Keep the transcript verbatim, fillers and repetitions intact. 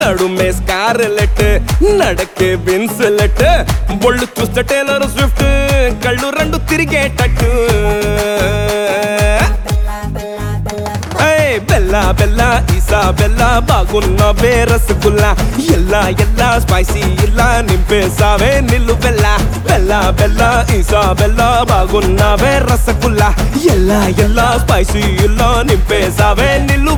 నడుమే scarlet నడకే విన్సెలెట్ బొళ్ళు చూస్తే Taylor Swift కళ్ళు రెండు తిరిగేటట్టు బెల్లా బెల్లా ఈసా బెల్లా బాగున్నవే రసగుల్లా ఎల్లా ఎల్లా స్పైసీ ఇలా నింపేసావే నిల్లు బెల్లా బెల్లా బెల్లా ఈసా బెల్లా బాగున్నవే రసగుల్లా ఎల్లా ఎల్లా స్పైసీ ఇలా నింపేసావే నిల్లు